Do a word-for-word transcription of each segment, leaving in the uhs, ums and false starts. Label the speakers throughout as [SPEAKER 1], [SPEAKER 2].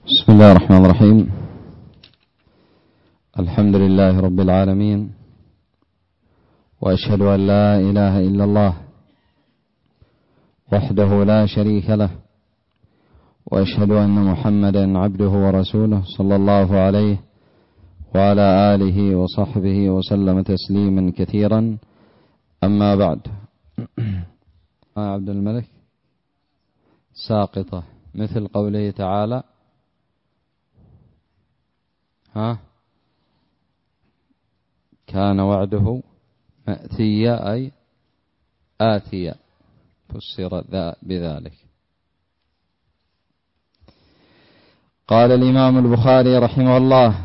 [SPEAKER 1] بسم الله الرحمن الرحيم. الحمد لله رب العالمين، وأشهد أن لا إله إلا الله وحده لا شريك له، وأشهد أن محمدا عبده ورسوله صلى الله عليه وعلى آله وصحبه وسلم تسليما كثيرا. أما بعد، عبد الملك ساقطة مثل قوله تعالى: ها كان وعده مأتيا أي آتيا، فسر بذلك. قال الإمام البخاري رحمه الله: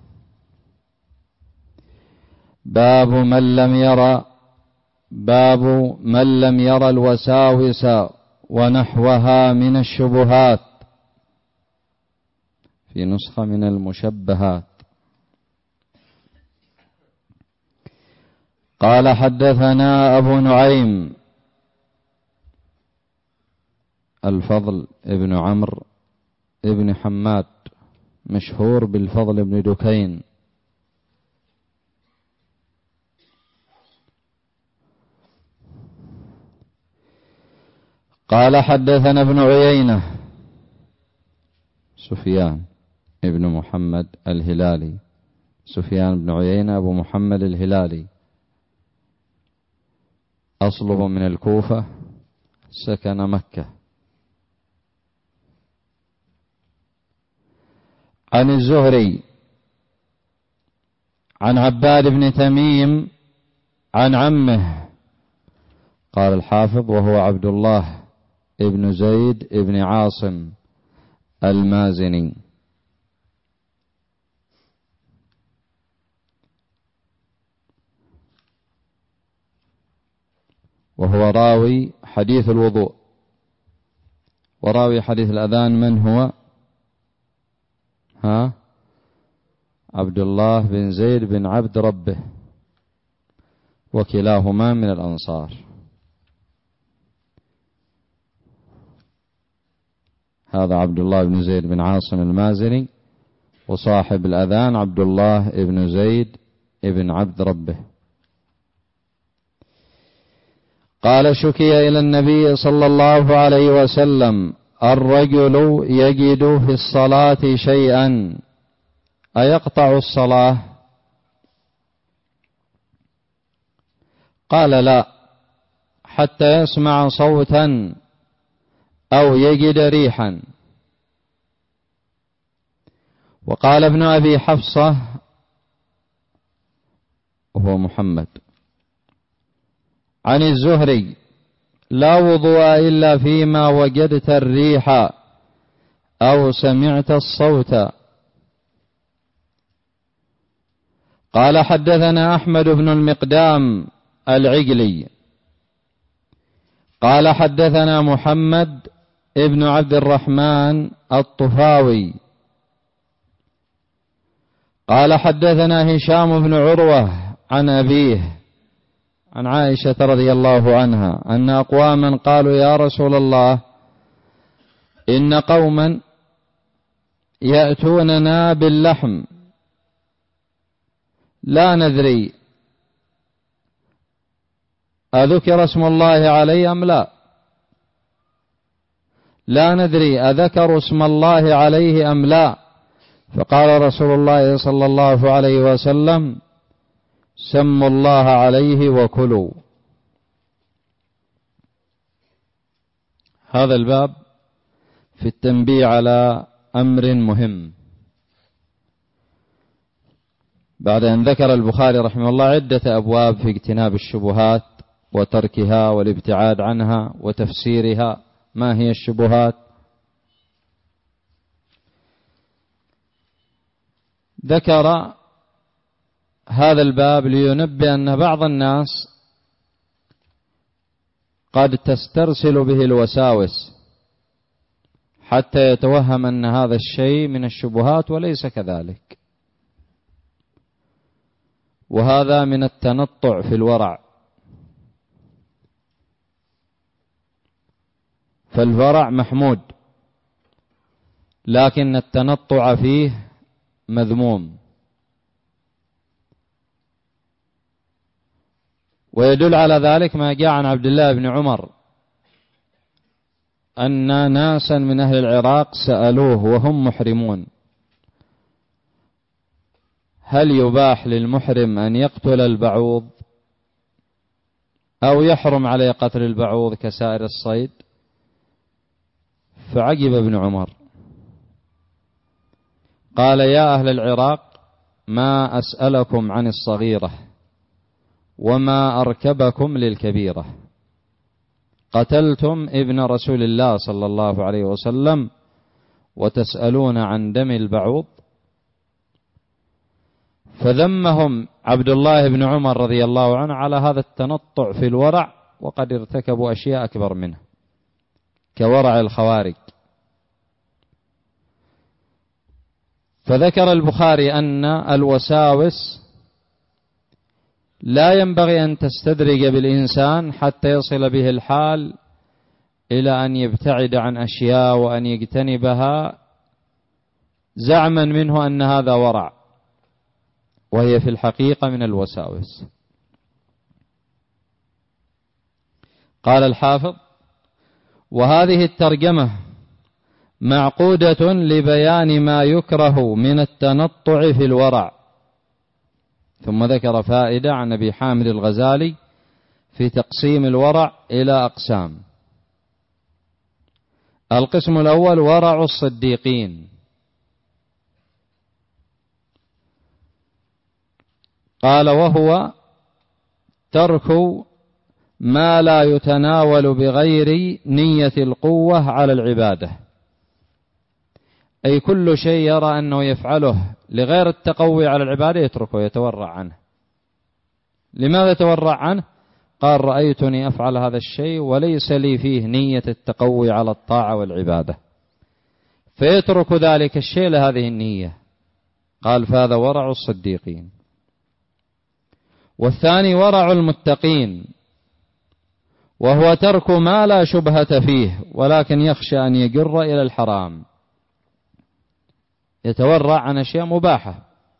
[SPEAKER 1] باب من لم يرى باب من لم يرى الوساوس ونحوها من الشبهات، في نسخة من المشبهات. قال: حدثنا أبو نعيم الفضل ابن عمرو ابن حماد، مشهور بالفضل ابن دكين. قال: حدثنا ابن عيينة سفيان ابن محمد الهلالي، سفيان بن عيينة أبو محمد الهلالي، أصله من الكوفة، سكن مكة. عن الزهري عن عباد بن تميم عن عمه، قال الحافظ: وهو عبد الله ابن زيد ابن عاصم المازني. وهو راوي حديث الوضوء، وراوي حديث الأذان من هو؟ ها عبد الله بن زيد بن عبد ربه، وكلاهما من الأنصار. هذا عبد الله بن زيد بن عاصم المازني، وصاحب الأذان عبد الله بن زيد بن عبد ربه. قال: شكي إلى النبي صلى الله عليه وسلم الرجل يجد في الصلاة شيئا أيقطع الصلاة؟ قال: لا، حتى يسمع صوتا أو يجد ريحا. وقال ابن أبي حفصة وهو محمد عن الزهري: لا وضوء إلا فيما وجدت الريح أو سمعت الصوت. قال: حدثنا أحمد بن المقدام العجلي قال: حدثنا محمد ابن عبد الرحمن الطفاوي قال: حدثنا هشام بن عروة عن أبيه عن عائشة رضي الله عنها أن أقواما قالوا: يا رسول الله، إن قوما يأتوننا باللحم لا ندري أذكر اسم الله عليه أم لا لا ندري أذكر اسم الله عليه أم لا. فقال رسول الله صلى الله عليه وسلم: سموا الله عليه وكلوا. هذا الباب في التنبيه على أمر مهم، بعد أن ذكر البخاري رحمه الله عدة أبواب في اجتناب الشبهات وتركها والابتعاد عنها وتفسيرها. ما هي الشبهات؟ ذكر هذا الباب لينبه أن بعض الناس قد تسترسل به الوساوس حتى يتوهم أن هذا الشيء من الشبهات، وليس كذلك. وهذا من التنطع في الورع، فالورع محمود، لكن التنطع فيه مذموم. ويدل على ذلك ما جاء عن عبد الله بن عمر أن ناسا من أهل العراق سألوه وهم محرمون: هل يباح للمحرم أن يقتل البعوض أو يحرم عليه قتل البعوض كسائر الصيد؟ فعجب ابن عمر، قال: يا أهل العراق، ما أسألكم عن الصغيرة وما أركبكم للكبيرة، قتلتم ابن رسول الله صلى الله عليه وسلم وتسألون عن دم البعوض. فذمهم عبد الله بن عمر رضي الله عنه على هذا التنطع في الورع، وقد ارتكبوا أشياء أكبر منه كورع الخوارج. فذكر البخاري أن الوساوس لا ينبغي أن تستدرج بالإنسان حتى يصل به الحال إلى أن يبتعد عن أشياء وأن يجتنبها زعما منه أن هذا ورع، وهي في الحقيقة من الوساوس. قال الحافظ: وهذه الترجمة معقودة لبيان ما يكره من التنطع في الورع. ثم ذكر فائدة عن أبي حامد الغزالي في تقسيم الورع إلى أقسام. القسم الأول ورع الصديقين، قال: وهو ترك ما لا يتناول بغير نية القوة على العبادة، أي كل شيء يرى أنه يفعله لغير التقوي على العبادة يتركه، يتورع عنه. لماذا يتورع عنه؟ قال: رأيتني أفعل هذا الشيء وليس لي فيه نية التقوي على الطاعة والعبادة، فيترك ذلك الشيء لهذه النية. قال: فهذا ورع الصديقين. والثاني ورع المتقين، وهو ترك ما لا شبهة فيه ولكن يخشى أن يجر إلى الحرام، يتورع عن أشياء مباحة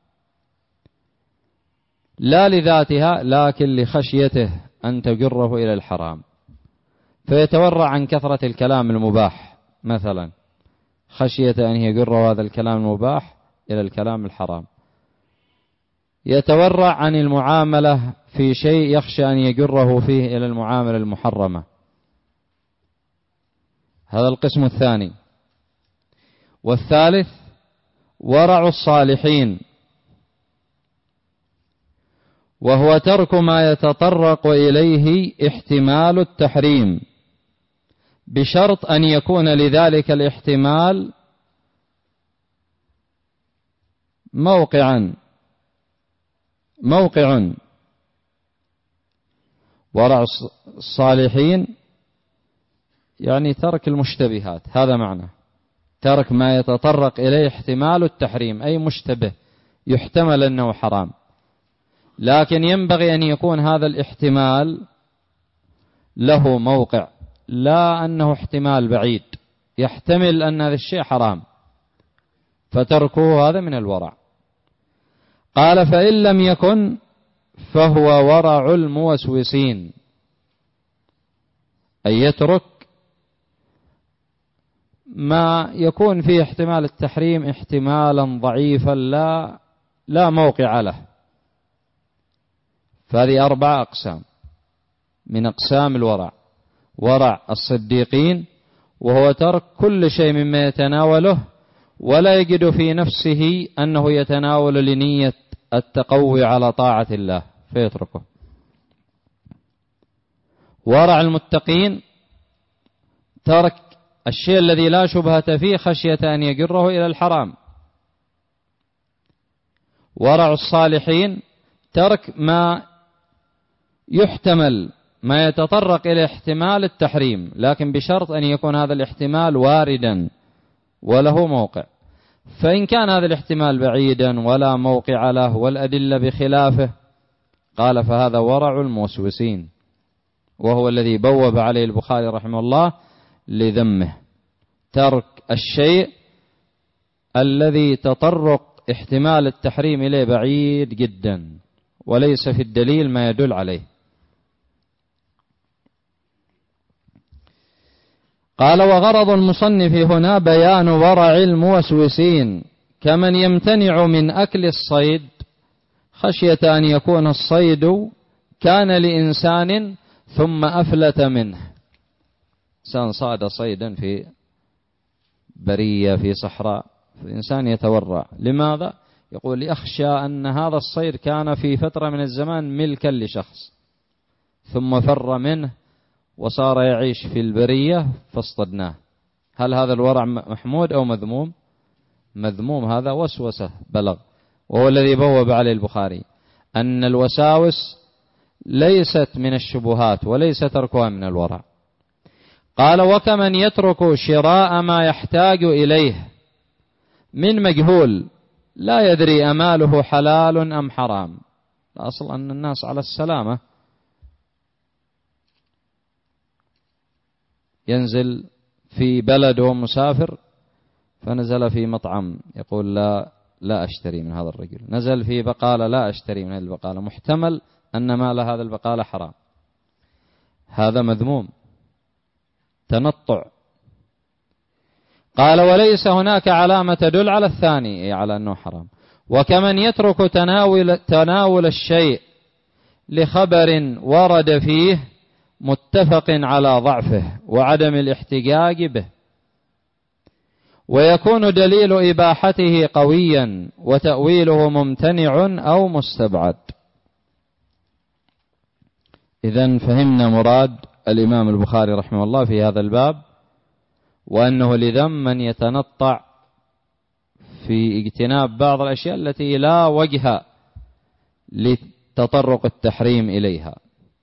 [SPEAKER 1] لا لذاتها لكن لخشيته أن تجره إلى الحرام، فيتورع عن كثرة الكلام المباح مثلا، خشية أن يجره هذا الكلام المباح إلى الكلام الحرام. يتورع عن المعاملة في شيء يخشى أن يجره فيه إلى المعاملة المحرمة. هذا القسم الثاني. والثالث ورع الصالحين، وهو ترك ما يتطرق إليه احتمال التحريم بشرط أن يكون لذلك الاحتمال موقعا موقع ورع الصالحين يعني ترك المشتبهات، هذا معنى ترك ما يتطرق إليه احتمال التحريم، أي مشتبه يحتمل أنه حرام، لكن ينبغي أن يكون هذا الاحتمال له موقع، لا أنه احتمال بعيد يحتمل أن هذا الشيء حرام، فتركه هذا من الورع. قال: فإن لم يكن فهو ورع الموسوسين، أي يترك ما يكون فيه احتمال التحريم احتمالا ضعيفا لا لا موقع له. فهذه أربع أقسام من أقسام الورع. ورع الصديقين، وهو ترك كل شيء مما يتناوله ولا يجد في نفسه أنه يتناول لنية التقوي على طاعة الله فيتركه. ورع المتقين، ترك الشيء الذي لا شبهة فيه خشية أن يجره إلى الحرام. ورع الصالحين، ترك ما يحتمل ما يتطرق إلى احتمال التحريم، لكن بشرط أن يكون هذا الاحتمال واردا وله موقع. فإن كان هذا الاحتمال بعيدا ولا موقع له والأدلة بخلافه، قال: فهذا ورع الموسوسين، وهو الذي بوب عليه البخاري رحمه الله لذمه، ترك الشيء الذي تطرق احتمال التحريم إليه بعيد جدا، وليس في الدليل ما يدل عليه. قال: وغرض المصنف هنا بيان ورع الموسوسين، كمن يمتنع من أكل الصيد خشية أن يكون الصيد كان لإنسان ثم أفلت منه. إنسان صاد صيدا في برية في صحراء، فالإنسان يتورع. لماذا؟ يقول: يخشى أن هذا الصيد كان في فترة من الزمان ملكا لشخص ثم فر منه وصار يعيش في البرية فاصطدناه. هل هذا الورع محمود أو مذموم؟ مذموم. هذا وسوسة بلغ، وهو الذي بوب عليه البخاري أن الوساوس ليست من الشبهات وليس تركها من الورع. قال: وكمن يترك شراء ما يحتاج إليه من مجهول لا يدري أماله حلال أم حرام. الأصل أن الناس على السلامة، ينزل في بلد ومسافر فنزل في مطعم يقول: لا لا أشتري من هذا الرجل. نزل في بقالة: لا أشتري من هذه البقالة، محتمل أن مال هذا البقالة حرام. هذا مذموم، تنطع. قال: وليس هناك علامة تدل على الثاني، أي على أنه حرام. وكمن يترك تناول, تناول الشيء لخبر ورد فيه متفق على ضعفه وعدم الاحتجاج به، ويكون دليل إباحته قويا وتأويله ممتنع أو مستبعد. إذن فهمنا مراد الإمام البخاري رحمه الله في هذا الباب، وأنه لذم من يتنطع في اجتناب بعض الأشياء التي لا وجه لتطرق التحريم إليها.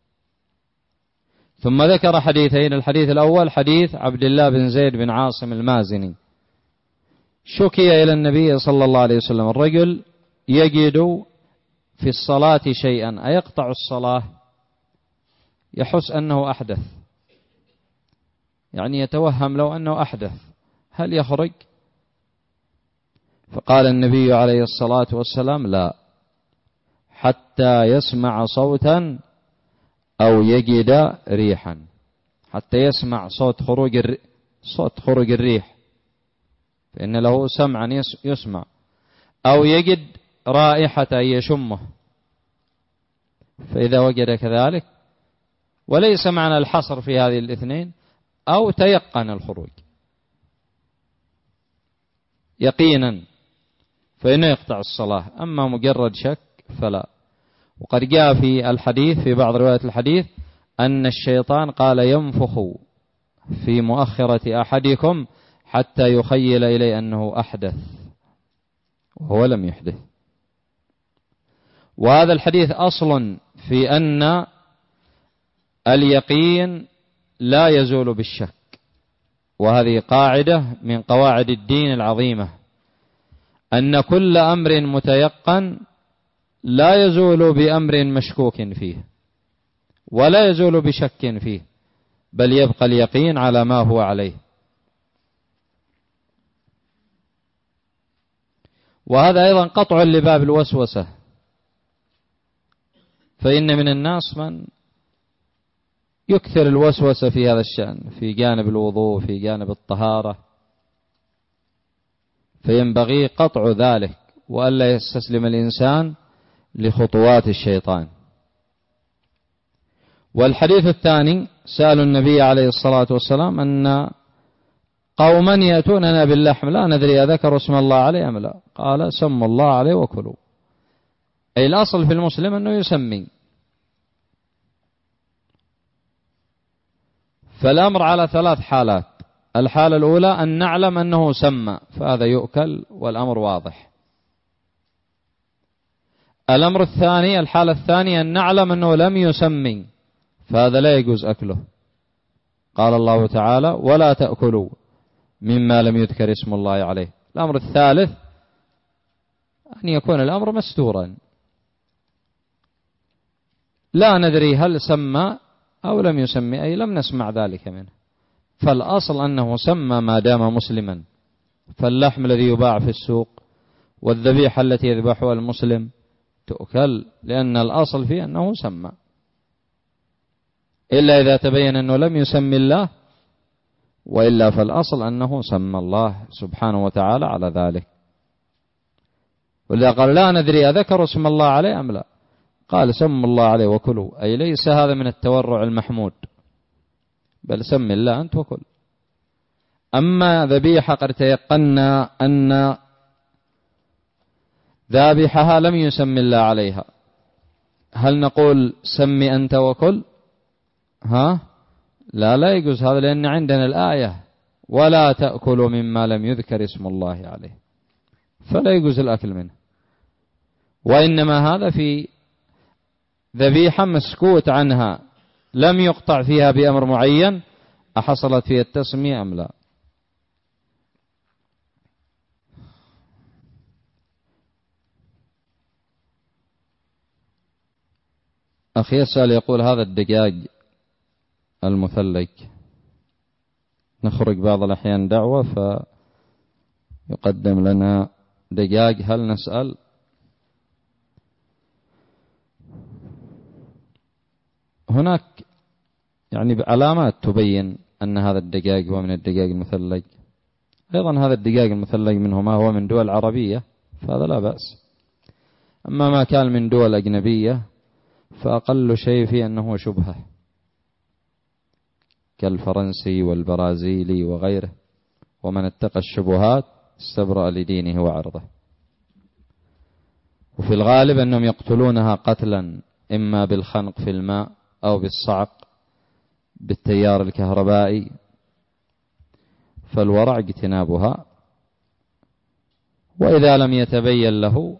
[SPEAKER 1] ثم ذكر حديثين. الحديث الأول حديث عبد الله بن زيد بن عاصم المازني، شكي إلى النبي صلى الله عليه وسلم الرجل يجد في الصلاة شيئا أيقطع الصلاة، يحس أنه أحدث، يعني يتوهم لو أنه أحدث، هل يخرج؟ فقال النبي عليه الصلاة والسلام: لا، حتى يسمع صوتا أو يجد ريحا. حتى يسمع صوت خروج الريح، صوت خروج الريح فإن له سمعا يسمع، أو يجد رائحة يشمه، فإذا وجد كذلك، وليس معنى الحصر في هذه الاثنين، أو تيقن الخروج يقينا فإنه يقطع الصلاة. أما مجرد شك فلا. وقد جاء في الحديث في بعض روايات الحديث أن الشيطان قال: ينفخ في مؤخرة أحدكم حتى يخيل إليه أنه أحدث وهو لم يحدث. وهذا الحديث أصل في أن اليقين لا يزول بالشك، وهذه قاعدة من قواعد الدين العظيمة، أن كل أمر متيقن لا يزول بأمر مشكوك فيه ولا يزول بشك فيه، بل يبقى اليقين على ما هو عليه. وهذا أيضا قطع لباب الوسوسة، فإن من الناس من يكثر الوسوسة في هذا الشأن، في جانب الوضوء، في جانب الطهارة، فينبغي قطع ذلك وألا يستسلم الإنسان لخطوات الشيطان. والحديث الثاني سألوا النبي عليه الصلاة والسلام أن قوما يأتوننا باللحم لا ندري أذكر اسم الله عليه أم لا، قال: سموا الله عليه وكلوا. أي الأصل في المسلم أنه يسمي. فالأمر على ثلاث حالات. الحالة الأولى أن نعلم أنه سمى، فهذا يؤكل والأمر واضح. الأمر الثاني الحالة الثانية أن نعلم أنه لم يسمي، فهذا لا يجوز أكله. قال الله تعالى: ولا تأكلوا مما لم يذكر اسم الله عليه. الأمر الثالث أن يكون الأمر مستورا، لا ندري هل سمى أو لم يسمي، أي لم نسمع ذلك منه، فالأصل أنه سمى ما دام مسلما. فاللحم الذي يباع في السوق والذبيحة التي يذبحها المسلم تؤكل، لأن الأصل فيه أنه سمى، إلا إذا تبين أنه لم يسمي الله، وإلا فالأصل أنه سمى الله سبحانه وتعالى على ذلك. ولذا قال لا ندري أذكر اسم الله عليه أم لا، قال سم الله عليه وكلوا، أي ليس هذا من التورع المحمود، بل سم الله أنت وكل. أما ذبيحة قد تيقنا أن ذابحها لم يسم الله عليها، هل نقول سمي أنت وكل؟ ها لا لا يجوز هذا، لأن عندنا الآية ولا تأكلوا مما لم يذكر اسم الله عليه، فلا يجوز الأكل منه. وإنما هذا في ذبيحة مسكوت عنها لم يقطع فيها بأمر معين، أحصلت فيها التسمية أم لا. أخي يسأل يقول هذا الدجاج المثلج نخرج بعض الأحيان دعوة فيقدم لنا دجاج، هل نسأل؟ هناك يعني علامات تبين أن هذا الدجاج هو من الدجاج المثلج. أيضا هذا الدجاج المثلج منه ما هو من دول عربية فهذا لا بأس، أما ما كان من دول أجنبية فأقل شيء فيه أنه شبهة، كالفرنسي والبرازيلي وغيره، ومن اتقى الشبهات استبرأ لدينه وعرضه. وفي الغالب أنهم يقتلونها قتلا إما بالخنق في الماء أو بالصعق بالتيار الكهربائي، فالورع اجتنابها. وإذا لم يتبين له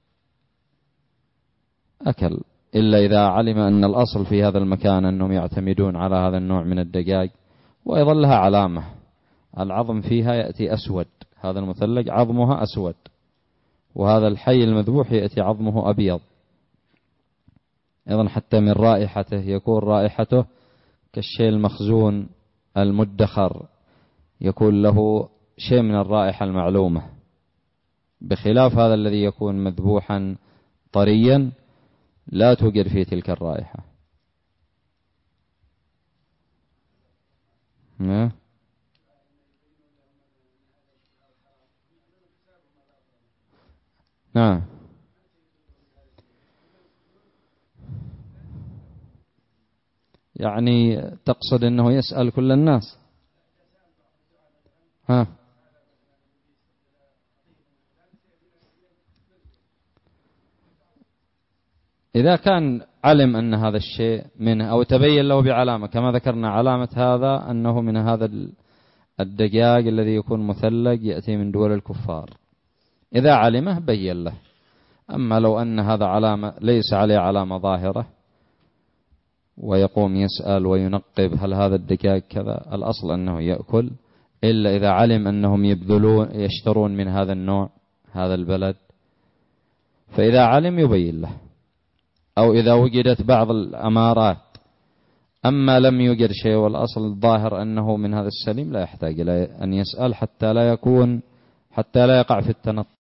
[SPEAKER 1] أكل، إلا إذا علم أن الأصل في هذا المكان أنهم يعتمدون على هذا النوع من الدجاج. وأيضا لها علامة، العظم فيها يأتي أسود، هذا المثلج عظمها أسود، وهذا الحي المذبوح يأتي عظمه أبيض. أيضا حتى من رائحته يكون رائحته كالشيء المخزون المدخر، يكون له شيء من الرائحة المعلومة، بخلاف هذا الذي يكون مذبوحا طريا لا توجد فيه تلك الرائحة. نعم. يعني تقصد أنه يسأل كل الناس؟ ها إذا كان علم أن هذا الشيء منه أو تبين له بعلامة، كما ذكرنا علامة هذا أنه من هذا الدجاج الذي يكون مثلج يأتي من دول الكفار، إذا علمه بين له. أما لو أن هذا علامة ليس عليه علامة ظاهرة ويقوم يسأل وينقب هل هذا الدجاج كذا، الأصل أنه يأكل، إلا إذا علم أنهم يبذلون يشترون من هذا النوع هذا البلد، فإذا علم يبين له، أو إذا وجدت بعض الأمارات. أما لم يوجد شيء والأصل الظاهر أنه من هذا السليم لا يحتاج إلى أن يسأل حتى لا يكون حتى لا يقع في التنطع.